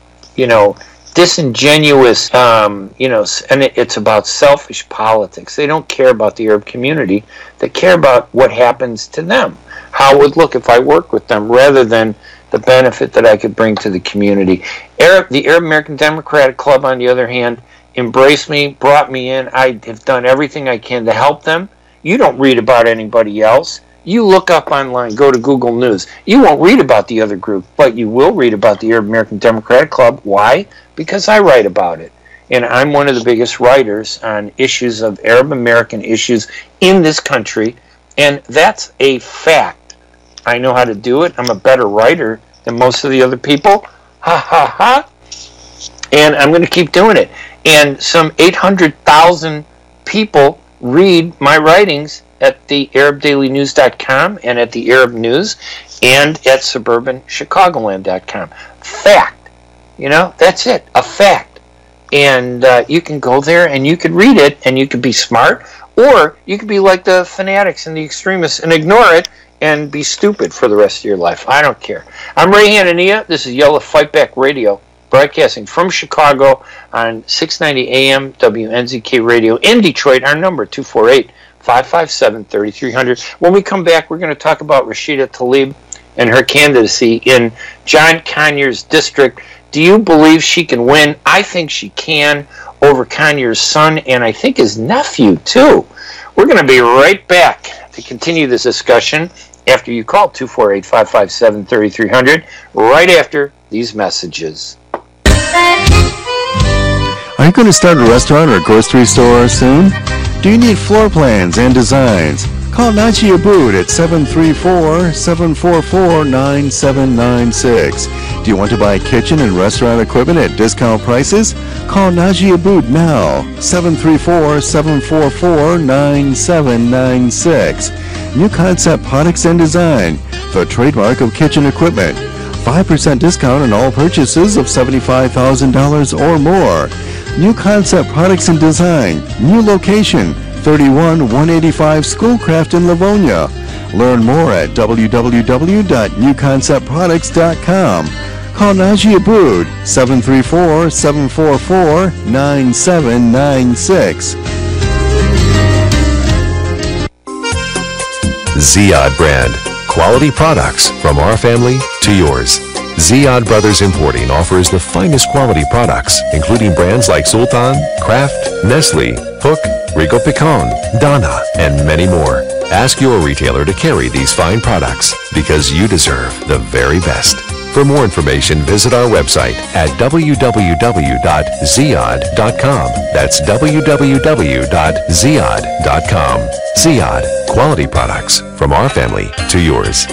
disingenuous, and it's about selfish politics. They don't care about the Arab community. They care about what happens to them, how it would look if I worked with them, rather than the benefit that I could bring to the community. The Arab American Democratic Club, on the other hand, embraced me, brought me in. I have done everything I can to help them. You don't read about anybody else. You look up online, go to Google News. You won't read about the other group, but you will read about the Arab American Democratic Club. Why? Because I write about it. And I'm one of the biggest writers on issues of Arab American issues in this country. And that's a fact. I know how to do it. I'm a better writer than most of the other people. Ha ha ha. And I'm going to keep doing it. And some 800,000 people read my writings at the ArabDailyNews.com and at the Arab News and at SuburbanChicagoland.com. Fact. You know, that's it. A fact. And you can go there and you can read it and you can be smart, or you could be like the fanatics and the extremists and ignore it and be stupid for the rest of your life. I don't care. I'm Ray Hanania. This is Yellow Fight Back Radio, broadcasting from Chicago on 690 AM WNZK Radio. In Detroit, our number 248-557-3300. When we come back, we're going to talk about Rashida Tlaib and her candidacy in John Conyers' district. Do you believe she can win? I think she can, over Conyers' son, and I think his nephew, too. We're going to be right back to continue this discussion after you call 248-557-3300, right after these messages. Are you going to start a restaurant or grocery store soon? Do you need floor plans and designs? Call Naji Abood at 734-744-9796. Do you want to buy kitchen and restaurant equipment at discount prices? Call Naji Abood now, 734-744-9796. New Concept Products and Design, the trademark of kitchen equipment. 5% discount on all purchases of $75,000 or more. New Concept Products and Design, new location, 31185 Schoolcraft in Livonia. Learn more at www.newconceptproducts.com. Call Naji Abood, 734-744-9796. Ziyad brand. Quality products from our family to yours. Ziyad Brothers Importing offers the finest quality products, including brands like Sultan, Kraft, Nestle, Hook, Rico Picon, Donna, and many more. Ask your retailer to carry these fine products because you deserve the very best. For more information, visit our website at www.ziyad.com. That's www.ziyad.com. Ziyad, quality products from our family to yours.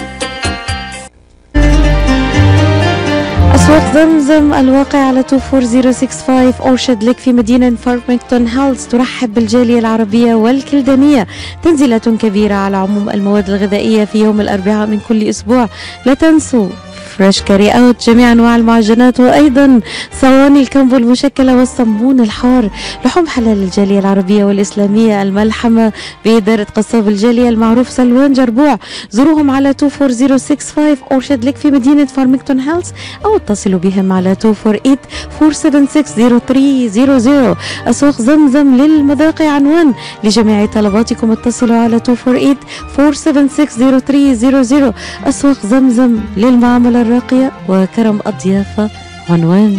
أسواق زمزم الواقع على 24065 أورشد لك في مدينة فارمington هيلز ترحب بالجالية العربية والكلدانية. تنزيلات كبيرة على عموم المواد الغذائية في يوم الأربعاء من كل أسبوع. لا تنسوا فريش كاري اوت، جميع انواع المعجنات، وايضا صواني الكمبو المشكله والصمون الحار. لحوم حلال الجاليه العربيه والاسلاميه الملحمه باداره قصاب الجاليه المعروف سلوان جربوع. زوروهم على 24065 اورشد لك في مدينه فارمington هيلز، او اتصلوا بهم على 248-476-0300. اسواق زمزم للمذاق عنوان لجميع طلباتكم. اتصلوا على 248-476-0300. اسواق زمزم للمعامله الراقية وكرم الضيافة عنوان.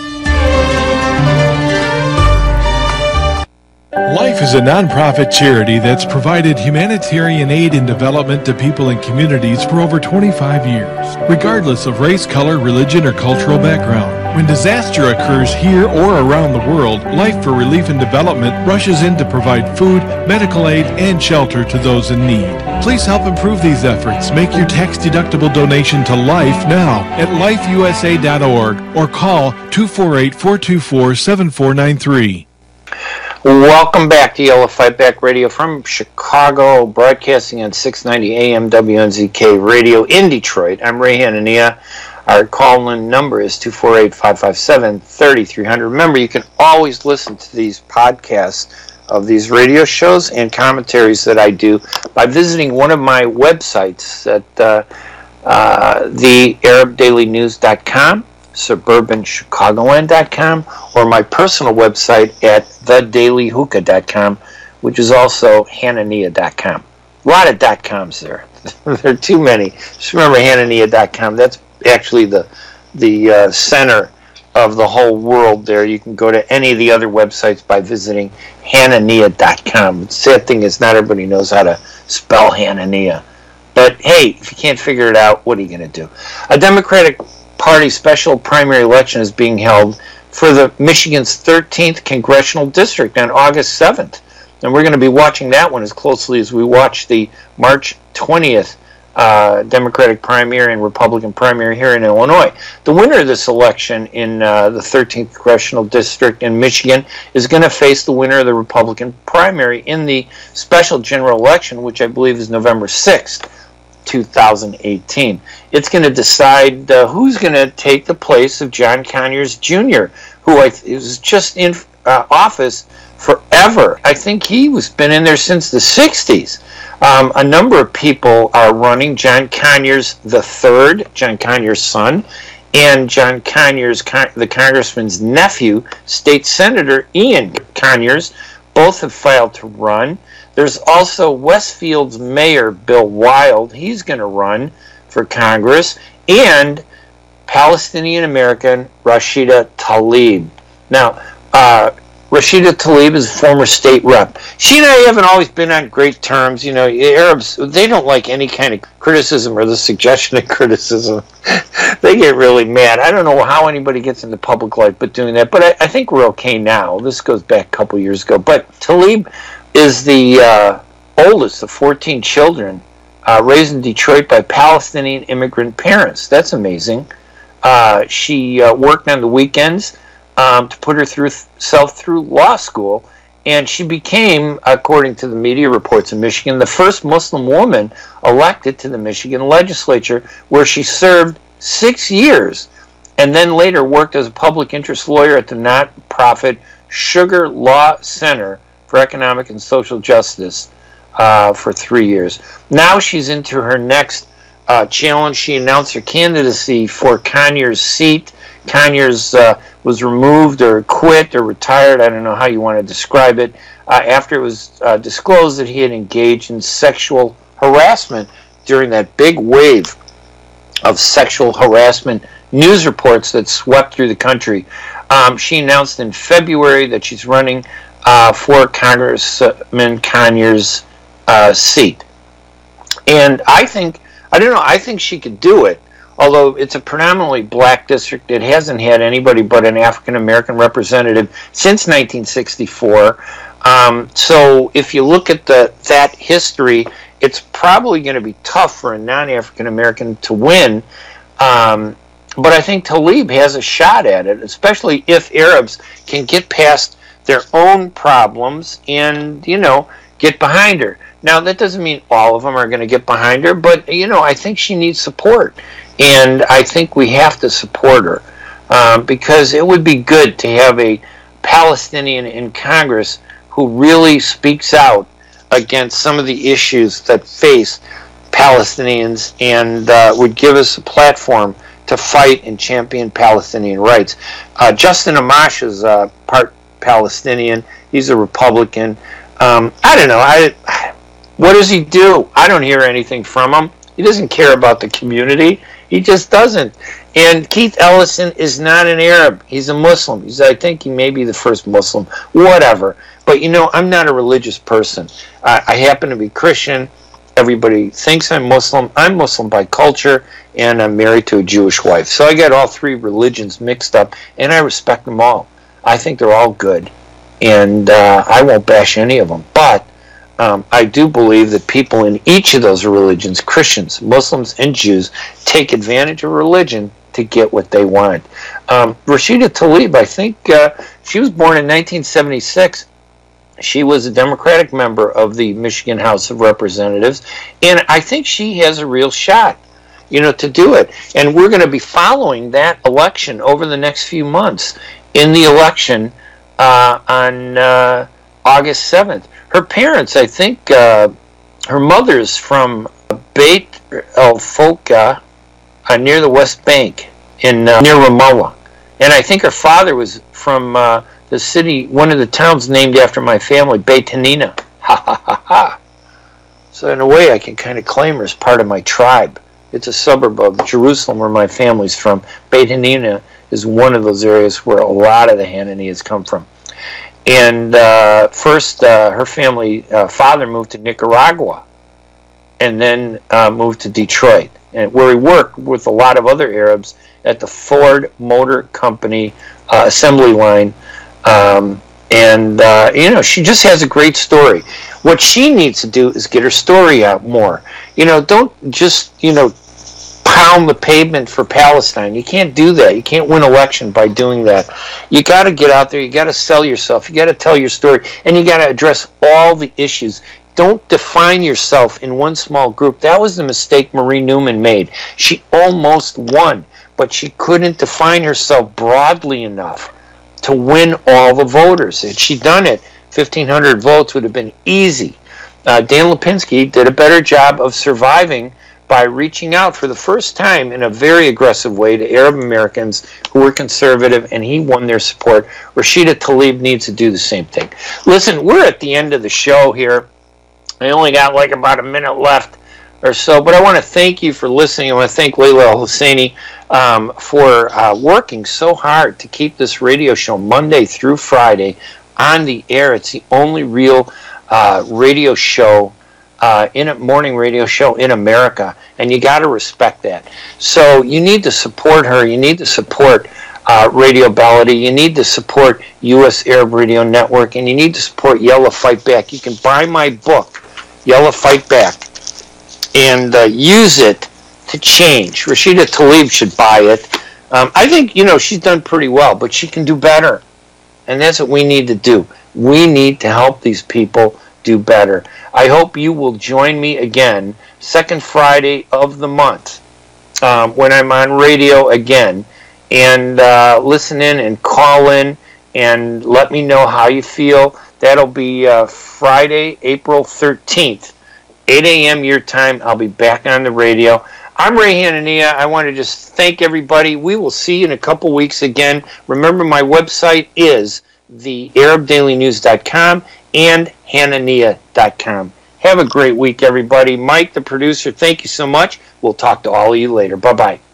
Life is a non-profit charity that's provided humanitarian aid and development to people and communities for over 25 years, regardless of race, color, religion, or cultural background. When disaster occurs here or around the world, Life for Relief and Development rushes in to provide food, medical aid, and shelter to those in need. Please help improve these efforts. Make your tax-deductible donation to Life now at lifeusa.org or call 248-424-7493. Welcome back to Yellow Fight Back Radio from Chicago, broadcasting on 690 AM WNZK Radio in Detroit. I'm Ray Hanania. Our call-in number is 248-557-3300. Remember, you can always listen to these podcasts of these radio shows and commentaries that I do by visiting one of my websites at the ArabDailyNews.com, SuburbanChicagoland.com, or my personal website at thedailyhookah.com, which is also Hanania.com. A lot of .coms there. There are too many. Just remember Hanania.com. That's actually the center of the whole world there. You can go to any of the other websites by visiting Hanania.com. The sad thing is not everybody knows how to spell Hanania. But hey, if you can't figure it out, what are you going to do? A Democratic Party special primary election is being held for the Michigan's 13th congressional district on August 7th. And we're going to be watching that one as closely as we watch the March 20th Democratic primary and Republican primary here in Illinois. The winner of this election in the 13th Congressional District in Michigan is going to face the winner of the Republican primary in the special general election, which I believe is November 6th, 2018. It's going to decide who's going to take the place of John Conyers Jr., who was just in office forever. I think he was been in there since the 60s. A number of people are running. John Conyers III, John Conyers' son, and John Conyers, the congressman's nephew, State Senator Ian Conyers, both have filed to run. There's also Westfield's mayor, Bill Wild. He's going to run for Congress. And Palestinian-American Rashida Tlaib. Now, Rashida Tlaib is a former state rep. She and I haven't always been on great terms. You know, Arabs, they don't like any kind of criticism or the suggestion of criticism. They get really mad. I don't know how anybody gets into public life but doing that, but I think we're okay now. This goes back a couple years ago. But Tlaib is the oldest of 14 children raised in Detroit by Palestinian immigrant parents. That's amazing. She worked on the weekends to put herself through law school, and she became, according to the media reports in Michigan, the first Muslim woman elected to the Michigan legislature, where she served 6 years, and then later worked as a public interest lawyer at the not-profit Sugar Law Center for Economic and Social Justice for 3 years. Now she's into her next challenge. She announced her candidacy for Conyers' seat. Conyers was removed or quit or retired, I don't know how you want to describe it, after it was disclosed that he had engaged in sexual harassment during that big wave of sexual harassment news reports that swept through the country. She announced in February that she's running for Congressman Conyers' seat. And I think she could do it. Although it's a predominantly black district, it hasn't had anybody but an African-American representative since 1964. So if you look at that history, it's probably going to be tough for a non-African-American to win. But I think Tlaib has a shot at it, especially if Arabs can get past their own problems and, get behind her. Now, that doesn't mean all of them are going to get behind her, but, I think she needs support. And I think we have to support her because it would be good to have a Palestinian in Congress who really speaks out against some of the issues that face Palestinians and would give us a platform to fight and champion Palestinian rights. Justin Amash is part Palestinian. He's a Republican. I don't know. What does he do? I don't hear anything from him. He doesn't care about the community. He just doesn't. And Keith Ellison is not an Arab. He's a Muslim. I think he may be the first Muslim. Whatever. But, I'm not a religious person. I happen to be Christian. Everybody thinks I'm Muslim. I'm Muslim by culture, and I'm married to a Jewish wife. So I got all three religions mixed up, and I respect them all. I think they're all good. And I won't bash any of them. But I do believe that people in each of those religions, Christians, Muslims, and Jews, take advantage of religion to get what they want. Rashida Tlaib, I think she was born in 1976. She was a Democratic member of the Michigan House of Representatives, and I think she has a real shot, to do it. And we're going to be following that election over the next few months. In the election on August 7th. Her parents, I think, her mother's from Beit El-Foka near the West Bank near Ramallah. And I think her father was from the city, one of the towns named after my family, Beit Hanina. Ha ha ha ha. So in a way I can kind of claim her as part of my tribe. It's a suburb of Jerusalem where my family's from. Beit Hanina is one of those areas where a lot of the Hananias come from. And first, her family father moved to Nicaragua, and then moved to Detroit, and where he worked with a lot of other Arabs at the Ford Motor Company assembly line And, she just has a great story. What she needs to do is get her story out more. Don't just, pound the pavement for Palestine. You can't do that. You can't win election by doing that. You got to get out there. You got to sell yourself. You got to tell your story. And you got to address all the issues. Don't define yourself in one small group. That was the mistake Marie Newman made. She almost won, but she couldn't define herself broadly enough to win all the voters. Had she done it, 1,500 votes would have been easy. Dan Lipinski did a better job of surviving by reaching out for the first time in a very aggressive way to Arab Americans who were conservative, and he won their support. Rashida Tlaib needs to do the same thing. Listen, we're at the end of the show here. I only got like about a minute left or so, but I want to thank you for listening. I want to thank Layla Al-Husseini for working so hard to keep this radio show Monday through Friday on the air. It's the only real radio show, morning radio show in America, and you got to respect that. So you need to support her. You need to support Radio Baladi. You need to support U.S. Arab Radio Network, and you need to support Yellow Fight Back. You can buy my book, Yellow Fight Back, and use it to change. Rashida Tlaib should buy it. I think, she's done pretty well, but she can do better. And that's what we need to do. We need to help these people do better. I hope you will join me again, second Friday of the month, when I'm on radio again, and listen in and call in and let me know how you feel. That'll be Friday, April 13th, 8 a.m. your time. I'll be back on the radio. I'm Ray Hanania. I want to just thank everybody. We will see you in a couple weeks again. Remember, my website is thearabdailynews.com and hanania.com. Have a great week, everybody. Mike, the producer, thank you so much. We'll talk to all of you later. Bye-bye.